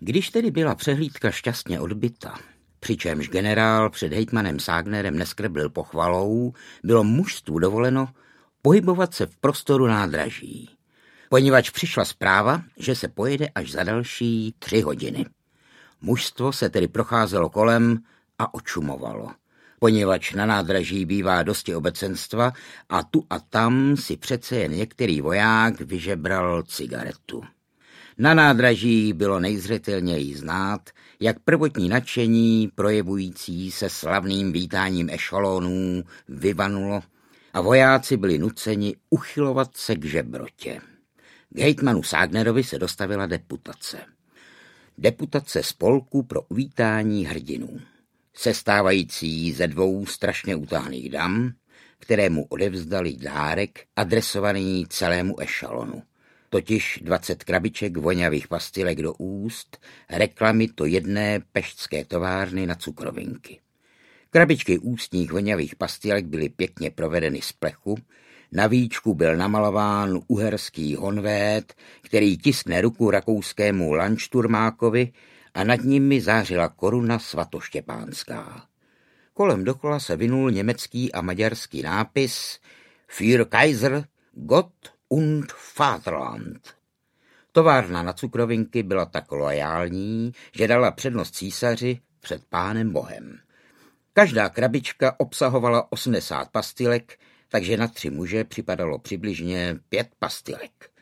Když tedy byla přehlídka šťastně odbyta, přičemž generál před hejtmanem Ságnerem neskrblil pochvalou, bylo mužstvu dovoleno pohybovat se v prostoru nádraží, poněvadž přišla zpráva, že se pojede až za další 3 hodiny. Mužstvo se tedy procházelo kolem a očumovalo, poněvadž na nádraží bývá dosti obecenstva a tu a tam si přece jen některý voják vyžebral cigaretu. Na nádraží bylo nejzřetelněji znát, jak prvotní nadšení, projevující se slavným vítáním ešalonů, vyvanulo a vojáci byli nuceni uchylovat se k žebrotě. K hejtmanu Ságnerovi se dostavila deputace. Deputace spolku pro uvítání hrdinů, sestávající ze 2 strašně utáhlých dam, kterému odevzdali dárek adresovaný celému ešalonu, totiž 20 krabiček voňavých pastilek do úst, reklamy to jedné peštské továrny na cukrovinky. Krabičky ústních voňavých pastilek byly pěkně provedeny z plechu, na víčku byl namalován uherský honvét, který tiskne ruku rakouskému lanšturmákovi a nad nimi zářila koruna svatoštěpánská. Kolem dokola se vinul německý a maďarský nápis Für Kaiser, Gott und Vaterland. Továrna na cukrovinky byla tak loajální, že dala přednost císaři před pánem Bohem. Každá krabička obsahovala 80 pastilek, takže na 3 muže připadalo přibližně 5 pastilek.